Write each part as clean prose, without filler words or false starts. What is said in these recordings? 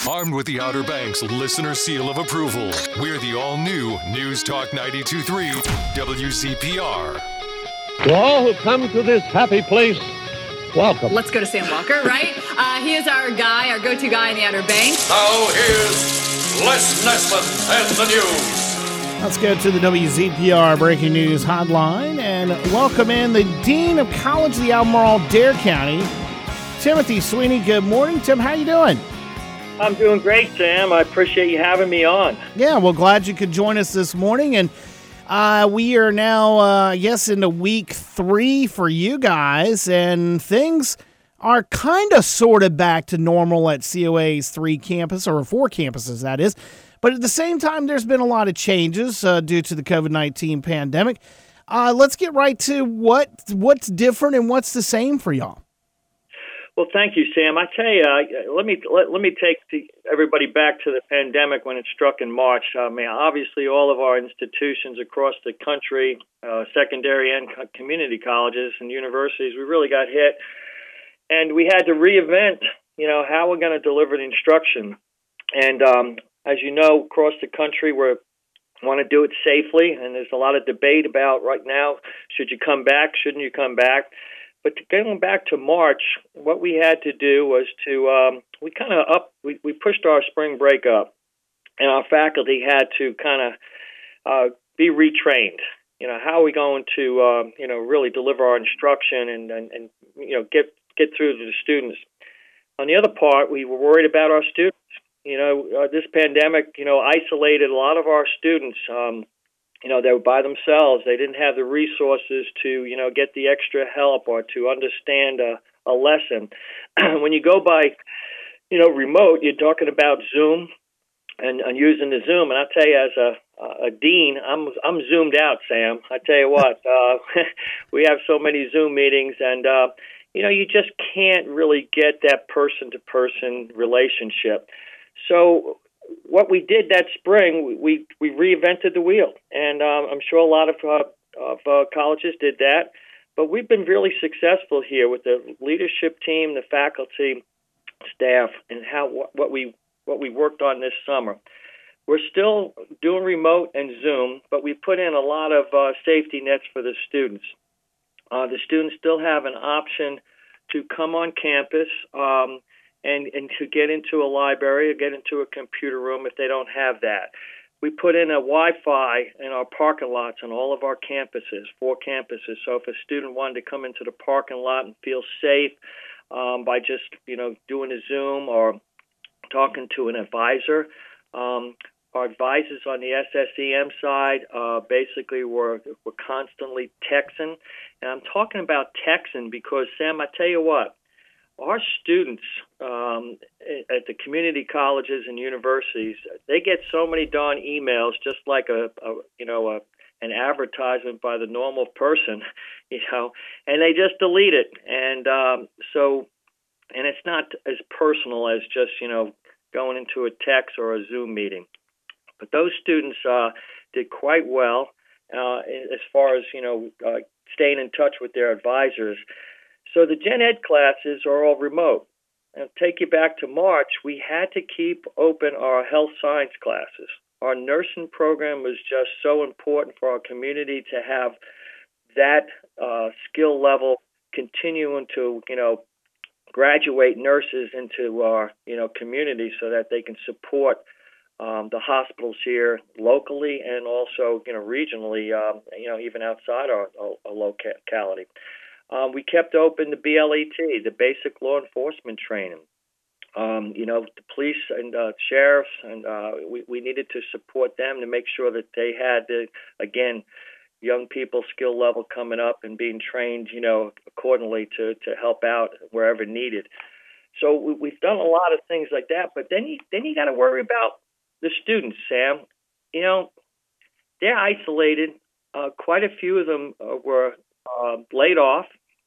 Armed with the Outer Banks listener seal of approval, we're the all-new News Talk 92.3 WZPR. To all who come to this happy place, welcome. Let's go to Sam Walker, right? He is our guy, our go-to guy in the Outer Banks. Now here's Les Nessman and the news. Let's go to the WZPR Breaking News Hotline and welcome in the Dean of College of the Albemarle, Dare County, Timothy Sweeney. Good morning, Tim. How you doing? I'm doing great, Sam. I appreciate you having me on. Yeah, well, glad you could join us this morning. And we are now, I guess, into week 3 for you guys. And things are kind of sort of back to normal at COA's 3 campus, or 4 campuses, that is. But at the same time, there's been a lot of changes due to the COVID-19 pandemic. Let's get right to what's different and what's the same for y'all. Well, thank you, Sam. I tell you, let me take everybody back to the pandemic when it struck in March. I mean, obviously, all of our institutions across the country, secondary and community colleges and universities, we really got hit, and we had to reinvent, how we're going to deliver the instruction. And as you know, across the country, we want to do it safely, and there's a lot of debate about right now: should you come back? Shouldn't you come back? But going back to March, what we had to do was we pushed our spring break up, and our faculty had to kind of be retrained. How are we going to really deliver our instruction and get through to the students? On the other part, we were worried about our students. This pandemic isolated a lot of our students. They were by themselves. They didn't have the resources to, get the extra help or to understand a lesson. When you go by, remote, you're talking about Zoom and using the Zoom. And I tell you, as a dean, I'm zoomed out, Sam. I tell you what, we have so many Zoom meetings, and you just can't really get that person-to-person relationship. So what we did that spring, we reinvented the wheel, and I'm sure a lot of colleges did that. But we've been really successful here with the leadership team, the faculty, staff, and what we worked on this summer. We're still doing remote and Zoom, but we put in a lot of safety nets for the students. The students still have an option to come on campus. And to get into a library or get into a computer room if they don't have that. We put in a Wi-Fi in our parking lots on all of our campuses, 4 campuses. So if a student wanted to come into the parking lot and feel safe by just, doing a Zoom or talking to an advisor, our advisors on the SSEM side basically were constantly texting. And I'm talking about texting because, Sam, I tell you what, our students at the community colleges and universities, they get so many darn emails, just like an advertisement by the normal person, and they just delete it. And and it's not as personal as just going into a text or a Zoom meeting. But those students did quite well as far as staying in touch with their advisors. So the Gen Ed classes are all remote. And take you back to March, we had to keep open our health science classes. Our nursing program was just so important for our community to have that skill level continuing to, graduate nurses into our, community so that they can support the hospitals here locally and also, regionally, even outside our locality. We kept open the BLET, the basic law enforcement training. The police and sheriffs, and we needed to support them to make sure that they had, young people skill level coming up and being trained, accordingly to help out wherever needed. So we've done a lot of things like that. But then you got to worry about the students, Sam. They're isolated. Quite a few of them were laid off.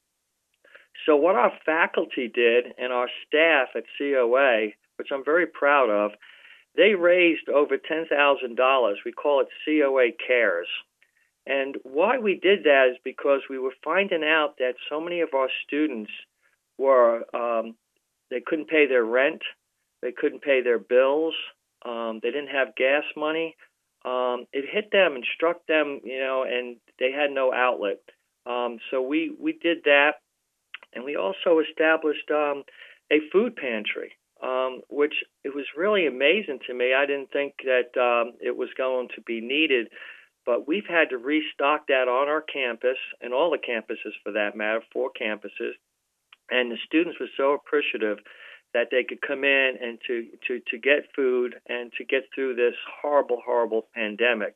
So what our faculty did and our staff at COA, which I'm very proud of, they raised over $10,000. We call it COA Cares. And why we did that is because we were finding out that so many of our students were, they couldn't pay their rent. They couldn't pay their bills. They didn't have gas money. It hit them and struck them, and they had no outlet. So we did that, and we also established a food pantry, which it was really amazing to me. I didn't think that it was going to be needed, but we've had to restock that on our campus, and all the campuses for that matter, 4 campuses, and the students were so appreciative that they could come in and to get food and to get through this horrible, horrible pandemic.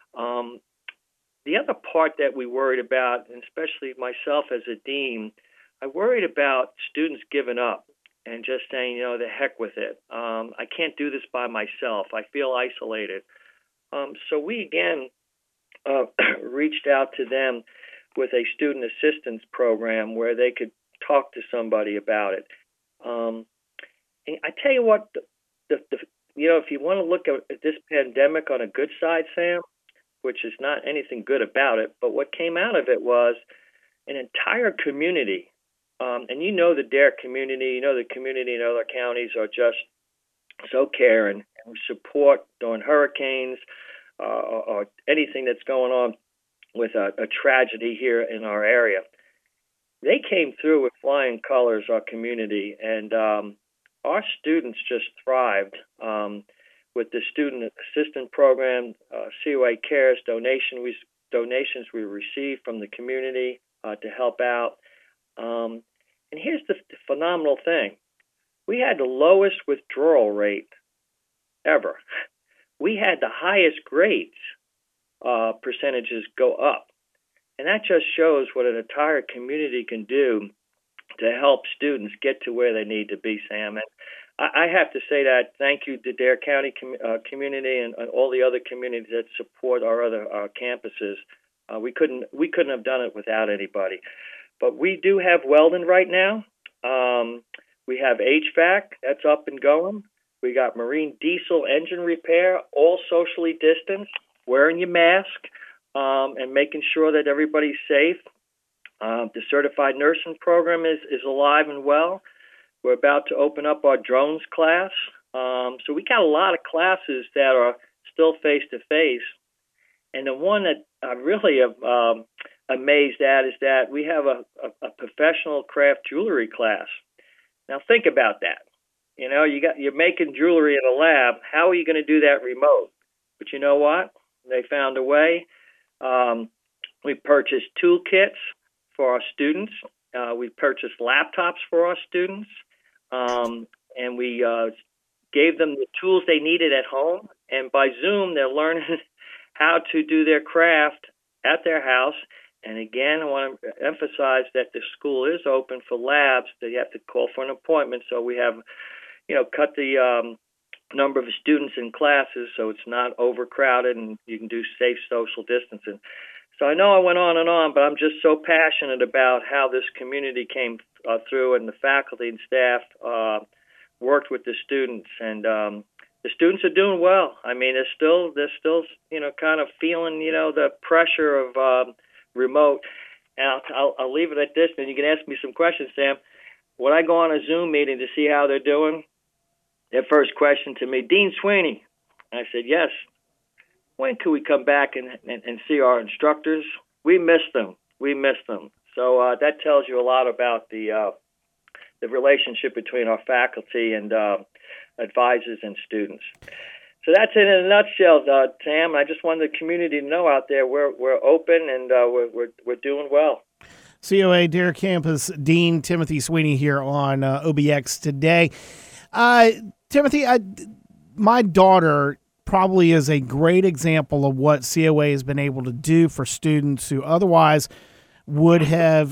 The other part that we worried about, and especially myself as a dean, I worried about students giving up and just saying, the heck with it. I can't do this by myself. I feel isolated. So we again reached out to them with a student assistance program where they could talk to somebody about it. And I tell you what, if you want to look at this pandemic on a good side, Sam, which is not anything good about it, but what came out of it was an entire community. And the Dare community, the community in other counties are just so caring and support during hurricanes or anything that's going on with a tragedy here in our area. They came through with flying colors, our community, and our students just thrived with the student assistant program, COA Cares donations we received from the community to help out. And here's the phenomenal thing. We had the lowest withdrawal rate ever. We had the highest grades percentages go up. And that just shows what an entire community can do to help students get to where they need to be, Sam. And I have to say that thank you to Dare County community and all the other communities that support our other campuses. We couldn't have done it without anybody. But we do have welding right now. We have HVAC that's up and going. We got marine diesel engine repair, all socially distanced, wearing your mask, and making sure that everybody's safe. The certified nursing program is alive and well. We're about to open up our drones class. So we got a lot of classes that are still face-to-face. And the one that I really am amazed at is that we have a professional craft jewelry class. Now think about that. You're making jewelry in a lab. How are you going to do that remote? But you know what? They found a way. We purchased toolkits for our students. We purchased laptops for our students. And we gave them the tools they needed at home. And by Zoom, they're learning how to do their craft at their house. And again, I want to emphasize that the school is open for labs. That you have to call for an appointment. So we have, cut the number of students in classes so it's not overcrowded and you can do safe social distancing. So I know I went on and on, but I'm just so passionate about how this community came through, and the faculty and staff worked with the students, and the students are doing well. I mean, they're still kind of feeling the pressure of remote. And I'll leave it at this, and you can ask me some questions, Sam. When I go on a Zoom meeting to see how they're doing, their first question to me, Dean Sweeney. I said, yes. When can we come back and see our instructors? We miss them. So that tells you a lot about the relationship between our faculty and advisors and students. So that's it in a nutshell, Sam. I just wanted the community to know out there we're open and we're doing well. COA Dare Campus Dean Timothy Sweeney here on OBX today. Timothy, my daughter probably is a great example of what COA has been able to do for students who otherwise would have.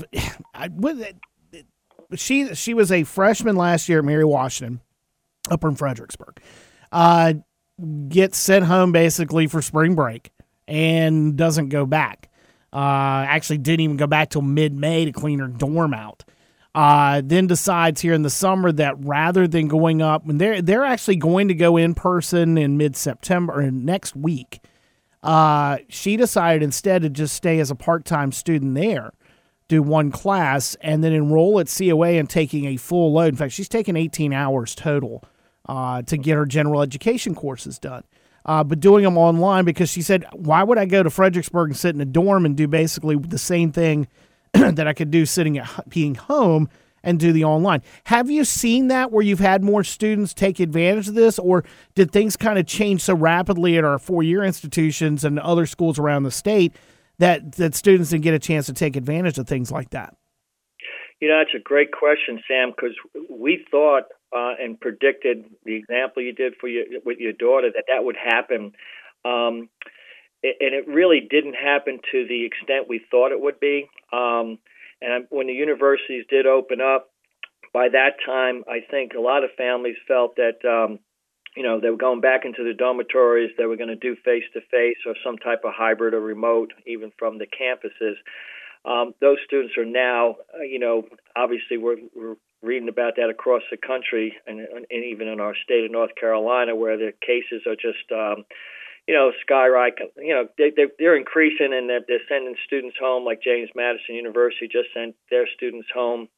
She was a freshman last year at Mary Washington, up in Fredericksburg. Gets sent home basically for spring break and doesn't go back. Actually didn't even go back till mid-May to clean her dorm out. Then decides here in the summer that rather than going up, when they're actually going to go in person in mid-September or next week, she decided instead to just stay as a part-time student there, do one class, and then enroll at COA and taking a full load. In fact, she's taking 18 hours total to get her general education courses done. But doing them online because she said, why would I go to Fredericksburg and sit in a dorm and do basically the same thing that I could do being home and do the online? Have you seen that where you've had more students take advantage of this, or did things kind of change so rapidly at our four-year institutions and other schools around the state that students didn't get a chance to take advantage of things like that? That's a great question, Sam, because we thought and predicted the example you did with your daughter that would happen. And it really didn't happen to the extent we thought it would be. And when the universities did open up, by that time, I think a lot of families felt that, they were going back into the dormitories, they were going to do face-to-face or some type of hybrid or remote, even from the campuses. Those students are now, obviously we're reading about that across the country and even in our state of North Carolina, where the cases are just, skyrocketing. They're increasing, and they're sending students home. Like James Madison University just sent their students home.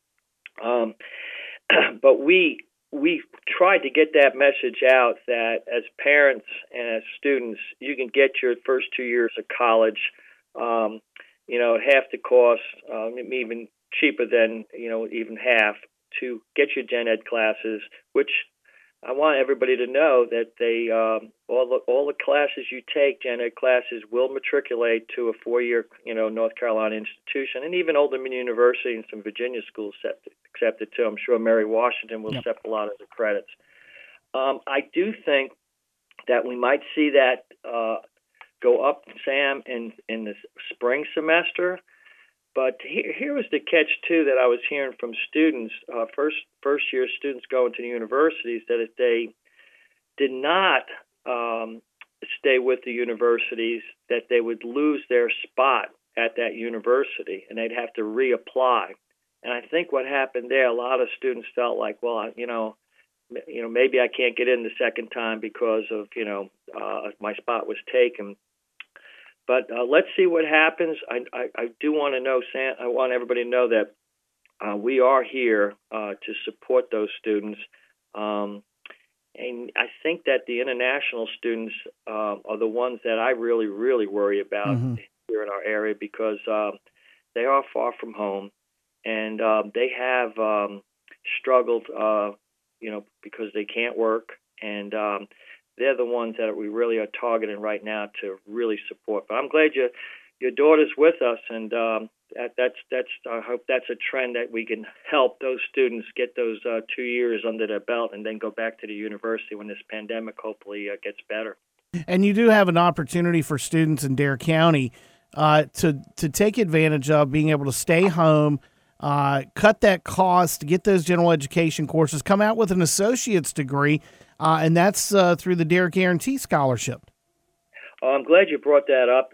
But we tried to get that message out that as parents and as students, you can get your first 2 years of college, half the cost, even cheaper than, even half, to get your gen ed classes, which I want everybody to know that they all the classes you take, gen ed classes, will matriculate to a 4-year, North Carolina institution, and even Old Dominion University and some Virginia schools accept it too. I'm sure Mary Washington will accept a lot of the credits. I do think that we might see that go up, Sam, in the spring semester. But here was the catch, too, that I was hearing from students, first-year students going to the universities, that if they did not stay with the universities, that they would lose their spot at that university, and they'd have to reapply. And I think what happened there, a lot of students felt like, well, maybe I can't get in the second time because of, my spot was taken. But let's see what happens. I do want to know, Sam, I want everybody to know that we are here to support those students. And I think that the international students are the ones that I really, really worry about here in our area, because they are far from home, and they have struggled, because they can't work. And they're the ones that we really are targeting right now to really support. But I'm glad your daughter's with us, and that's I hope that's a trend that we can help those students get those 2 years under their belt and then go back to the university when this pandemic hopefully gets better. And you do have an opportunity for students in Dare County to take advantage of being able to stay home, cut that cost, get those general education courses, come out with an associate's degree, and that's through the Dare Guarantee Scholarship. I'm glad you brought that up.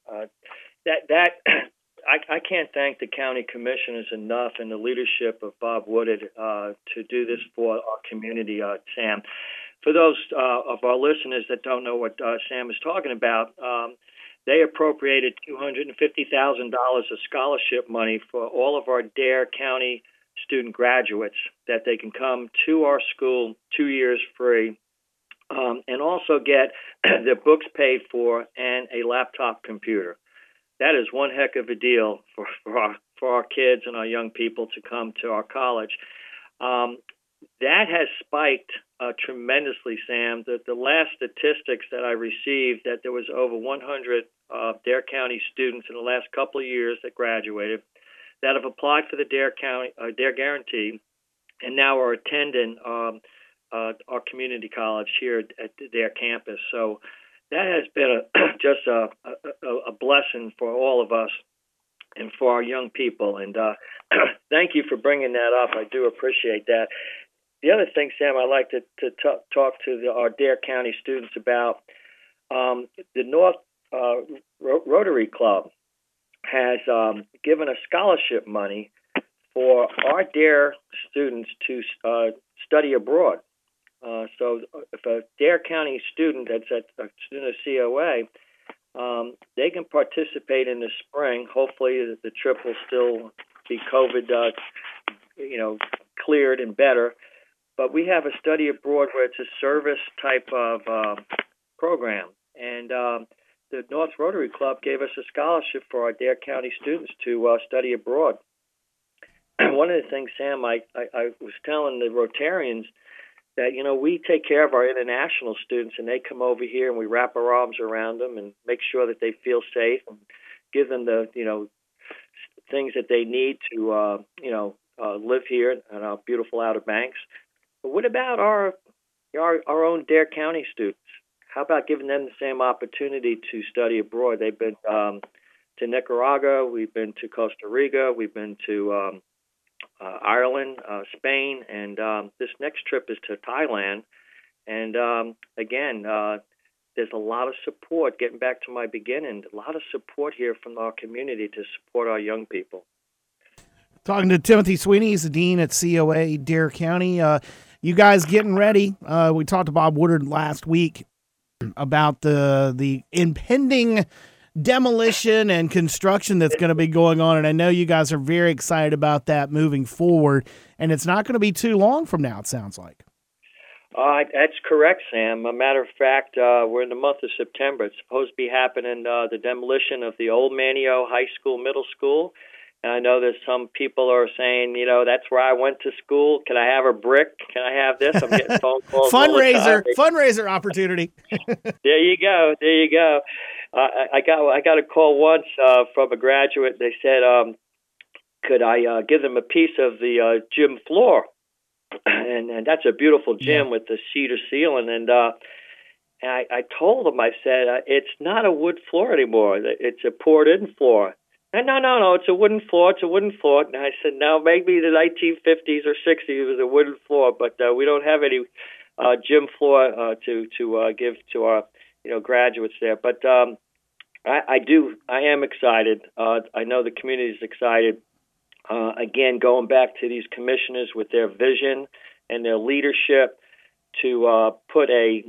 I can't thank the county commissioners enough and the leadership of Bob Woodard to do this for our community, Sam. For those of our listeners that don't know what Sam is talking about, they appropriated $250,000 of scholarship money for all of our Dare County student graduates, that they can come to our school 2 years free, and also get their books paid for and a laptop computer. That is one heck of a deal for our kids and our young people to come to our college. That has spiked tremendously, Sam. The last statistics that I received, that there was over 100 Dare County students in the last couple of years that graduated, that have applied for the Dare Guarantee, and now are attending our community college here at their campus. So that has been just a blessing for all of us and for our young people. And thank you for bringing that up. I do appreciate that. The other thing, Sam, I'd like to talk to our Dare County students about, the North Rotary Club has given us scholarship money for our Dare students to study abroad. So if a Dare County student that's a student of COA, they can participate in the spring. Hopefully the trip will still be COVID, cleared and better. but we have a study abroad where it's a service type of program. And the North Rotary Club gave us a scholarship for our Dare County students to study abroad. One of the things, Sam, I was telling the Rotarians that, we take care of our international students, and they come over here and we wrap our arms around them and make sure that they feel safe and give them the, things that they need to, live here in our beautiful Outer Banks. But what about our own Dare County students? How about giving them the same opportunity to study abroad? They've been to Nicaragua, we've been to Costa Rica, we've been to Ireland, Spain, and this next trip is to Thailand. And again, there's a lot of support, getting back to my beginning, a lot of support here from our community to support our young people. Talking to Timothy Sweeney, he's the dean at COA Dare County. You guys getting ready. We talked to Bob Woodard last week about the impending demolition and construction that's going to be going on, and I know you guys are very excited about that moving forward, and it's not going to be too long from now, it sounds like. That's correct, Sam. A matter of fact, we're in the month of September. It's supposed to be happening, the demolition of the old Manio High School, middle school. And I know that some people are saying, that's where I went to school. Can I have a brick? Can I have this? I'm getting phone calls. Fundraiser opportunity. There you go. I got a call once from a graduate. They said, could I give them a piece of the gym floor? And that's a beautiful gym with the cedar ceiling. And I told them, I said, it's not a wood floor anymore. It's a poured-in floor. And no, it's a wooden floor. It's a wooden floor. And I said, no, maybe the 1950s or 60s was a wooden floor, but we don't have any gym floor to give to our graduates there. But I am excited. I know the community is excited. Again, going back to these commissioners with their vision and their leadership to put a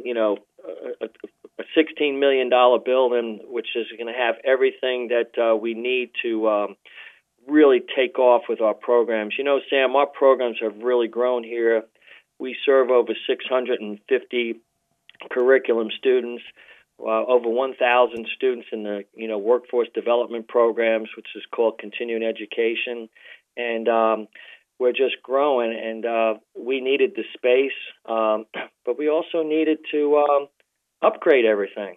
$16 million building, which is going to have everything that we need to really take off with our programs. Sam, our programs have really grown here. We serve over 650 curriculum students, over 1,000 students in the workforce development programs, which is called continuing education, and we're just growing. And we needed the space, but we also needed to upgrade everything.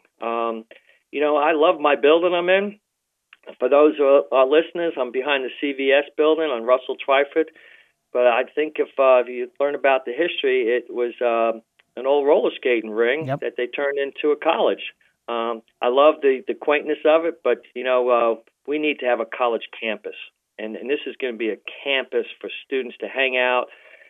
I love my building I'm in. For those who are listeners, I'm behind the CVS building on Russell Twyford. But I think if you learn about the history, it was an old roller skating ring that they turned into a college. I love the quaintness of it, but we need to have a college campus, and this is going to be a campus for students to hang out,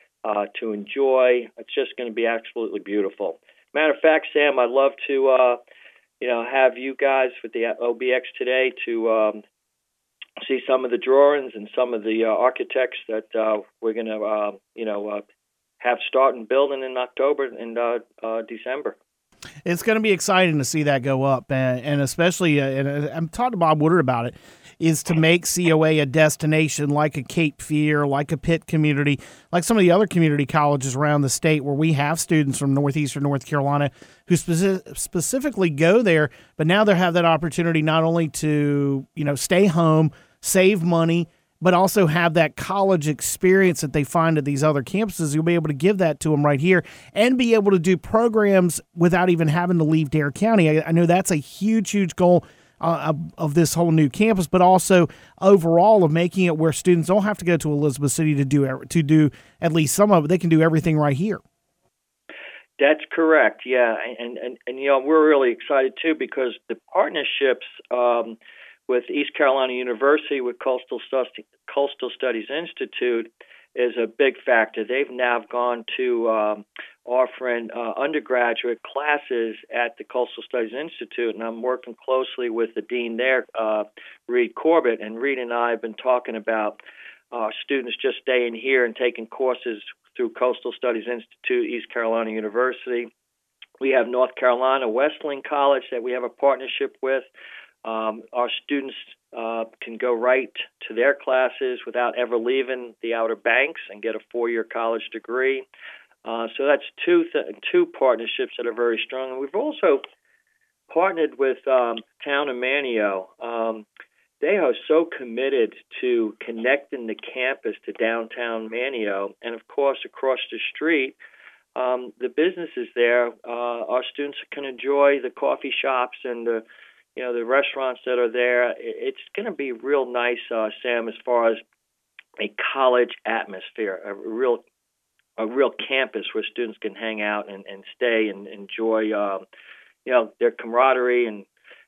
to enjoy. It's just going to be absolutely beautiful. Matter of fact, Sam, I'd love to have you guys with the OBX today to see some of the drawings and some of the architects that we're going to have starting building in October and December. It's going to be exciting to see that go up, and especially, and I'm talking to Bob Woodard about it, is to make COA a destination like a Cape Fear, like a Pitt community, like some of the other community colleges around the state where we have students from northeastern North Carolina who specifically go there, but now they have that opportunity not only to, stay home, save money, but also have that college experience that they find at these other campuses. You'll be able to give that to them right here and be able to do programs without even having to leave Dare County. I know that's a huge, huge goal of this whole new campus, but also overall of making it where students don't have to go to Elizabeth City to do at least some of it. They can do everything right here. That's correct, yeah. And we're really excited, too, because the partnerships with East Carolina University, with Coastal Studies Institute, is a big factor. They've now gone to offering undergraduate classes at the Coastal Studies Institute, and I'm working closely with the dean there, Reed Corbett, and Reed and I have been talking about students just staying here and taking courses through Coastal Studies Institute, East Carolina University. We have North Carolina Wesleyan College that we have a partnership with. Our students can go right to their classes without ever leaving the Outer Banks and get a 4-year college degree. So that's two partnerships that are very strong. And we've also partnered with Town of Manteo. They are so committed to connecting the campus to downtown Manteo, and of course across the street, the businesses there. Our students can enjoy the coffee shops and the restaurants that are there. It's going to be real nice, Sam, as far as a college atmosphere, a real campus where students can hang out and stay and enjoy, their camaraderie and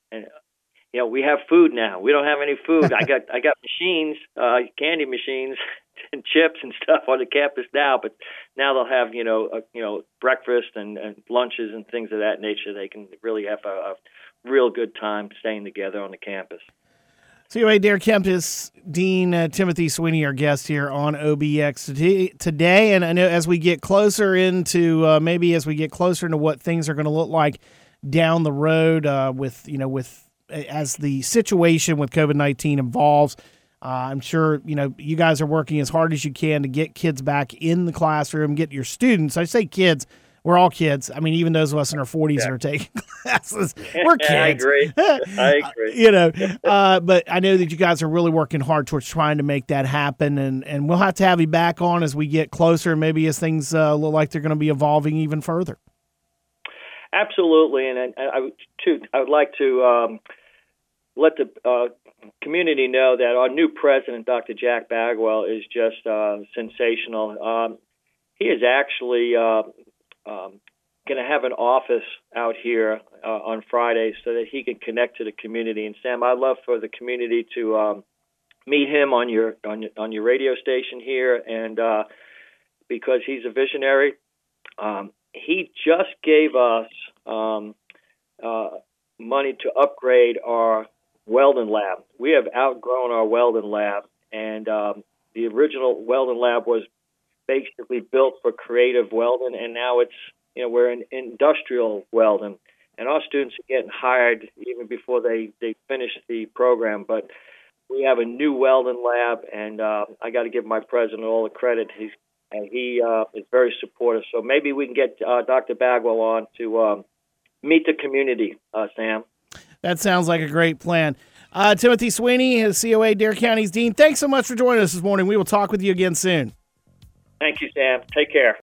we have food now. We don't have any food. I got machines, candy machines and chips and stuff on the campus now, but now they'll have, breakfast and lunches and things of that nature. They can really have a real good time staying together on the campus. COA Dare Campus Dean Timothy Sweeney, our guest here on OBX today. And I know as we get closer into what things are going to look like down the road as the situation with COVID-19 evolves, I'm sure, you guys are working as hard as you can to get kids back in the classroom, get your students. I say kids. We're all kids. I mean, even those of us in our 40s that are taking classes, we're kids. I agree. But I know that you guys are really working hard towards trying to make that happen, and we'll have to have you back on as we get closer, maybe as things look like they're going to be evolving even further. Absolutely, and I would like to let the community know that our new president, Dr. Jack Bagwell, is just sensational. He is actually going to have an office out here on Friday so that he can connect to the community. And Sam, I'd love for the community to meet him on your radio station here, and because he's a visionary, he just gave us money to upgrade our Weldon lab. We have outgrown our Weldon lab, and the original Weldon lab was basically built for creative welding, and now it's we're in industrial welding, and our students are getting hired even before they finish the program. But we have a new welding lab, and I got to give my president all the credit. He is very supportive. So maybe we can get Dr. Bagwell on to meet the community, Sam. That sounds like a great plan. Timothy Sweeney, COA Dare County's Dean, thanks so much for joining us this morning. We will talk with you again soon. Thank you, Sam. Take care.